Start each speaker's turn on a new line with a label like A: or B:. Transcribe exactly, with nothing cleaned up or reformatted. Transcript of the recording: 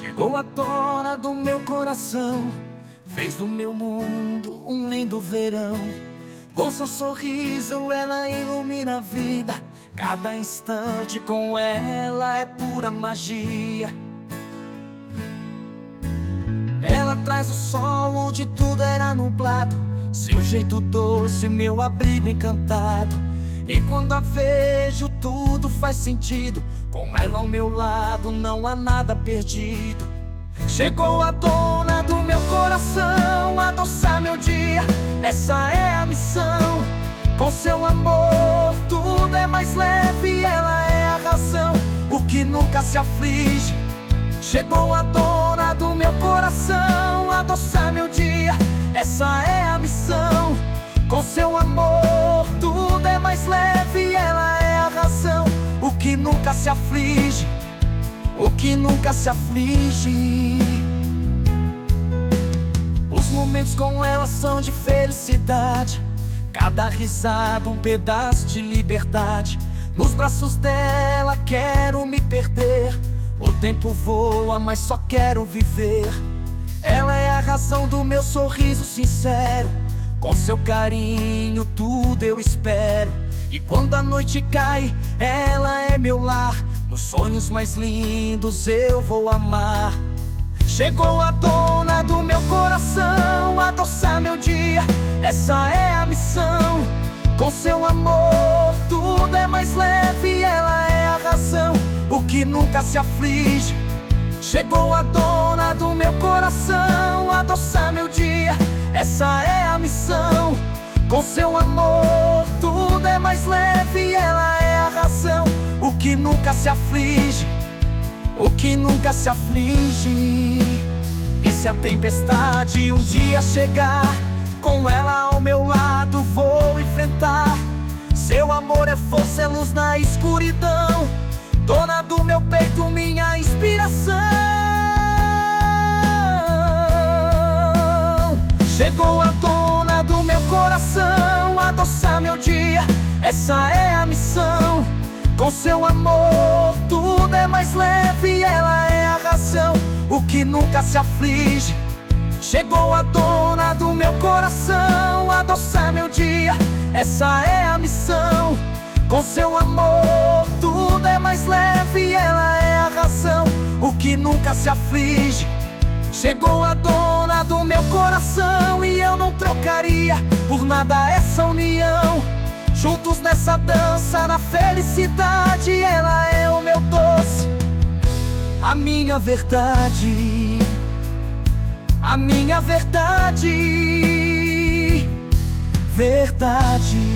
A: Chegou a dona do meu coração, fez do meu mundo um lindo verão. Com seu sorriso ela ilumina a vida, cada instante com ela é pura magia. Ela traz o sol onde tudo era nublado, seu jeito doce, meu abrigo encantado. E quando a vejo tudo faz sentido, com ela ao meu lado não há nada perdido. Chegou a dona do meu coração, adoçar meu dia, essa é a missão. Com seu amor tudo é mais leve, ela é a razão, o que nunca se aflige. Chegou a dona do meu coração, adoçar meu dia, essa é a missão. Com seu amor tudo é mais leve, ela é a razão, o que nunca se aflige, o que nunca se aflige. Os momentos com ela são de felicidade, cada risada um pedaço de liberdade. Nos braços dela quero me perder, o tempo voa mas só quero viver. Ela é a razão do meu sorriso sincero, com seu carinho tudo eu espero. E quando a noite cai, ela é meu lar, nos sonhos mais lindos eu vou amar. Chegou a dona do meu coração, adoçar meu dia, essa é a missão. Com seu amor tudo é mais leve, ela é a razão, o que nunca se aflige. Chegou a dona do meu coração, adoçar meu dia, essa é a missão. Com seu amor tudo é mais leve, ela é a razão, o que nunca se aflige, o que nunca se aflige. E se a tempestade um dia chegar, com ela ao meu lado vou enfrentar. Seu amor é força, é luz na escuridão, dona do meu peito, minha inspiração. Chegou a dona do meu coração, adoçar meu dia, essa é a missão. Com seu amor tudo é mais leve, ela é a razão, o que nunca se aflige. Chegou a dona do meu coração, adoçar meu dia, essa é a missão. Com seu amor tudo é mais leve, ela é a razão, o que nunca se aflige. Chegou a dona do meu coração e eu não trocaria por nada essa união. Juntos nessa dança, na felicidade, ela é o meu doce, a minha verdade, a minha verdade, verdade.